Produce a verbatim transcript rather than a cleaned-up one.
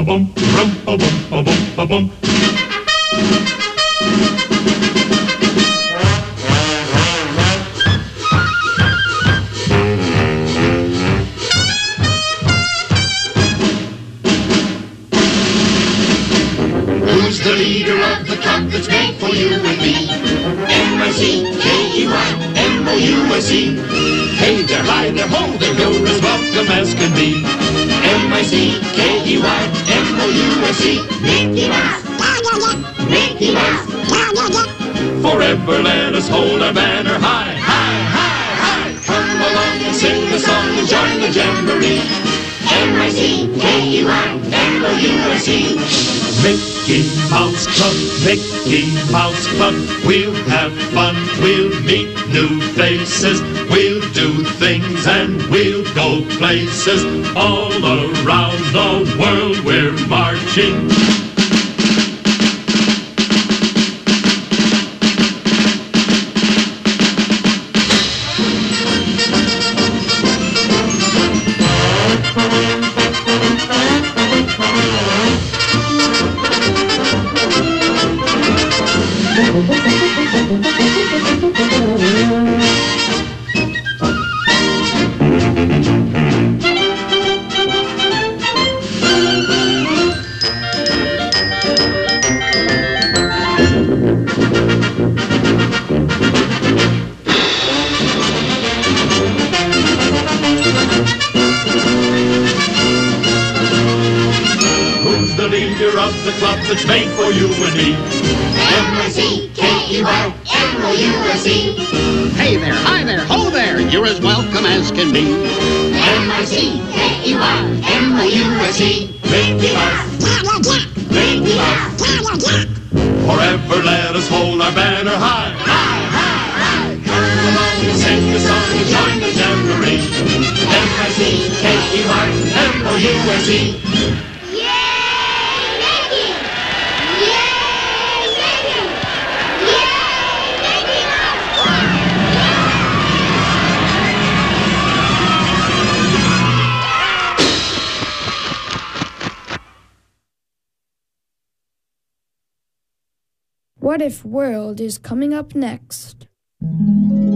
bum, rum a bum, a bum, a bum. Who's the leader of the club that's made for you and me? M I C K E Y M O U S E. Hey there, hi there, ho there, you're as welcome as can be. M I C K E Y M O U S E. Mickey Mouse, Mickey Mouse. Forever let us hold our banner high, high, high, high. Come along and sing the song and join the jamboree. M I C K E Y M O U S E. Mickey Mouse Club, Mickey Mouse Club. We'll have fun, we'll meet new faces. We'll do things and we'll go places. All around the world we're marching. Who's the leader of the club that's made for you and me? M I C K E Y M O U S E. Hey there, hi there, ho there, you're as welcome as can be. M I C K E Y M O U S E. Mickey Mouse, Mickey Mouse. forever let us hold our banner high, high, high, high. Come along and sing the song and join the jamboree. M I C K E Y M O U S E. What If World is coming up next.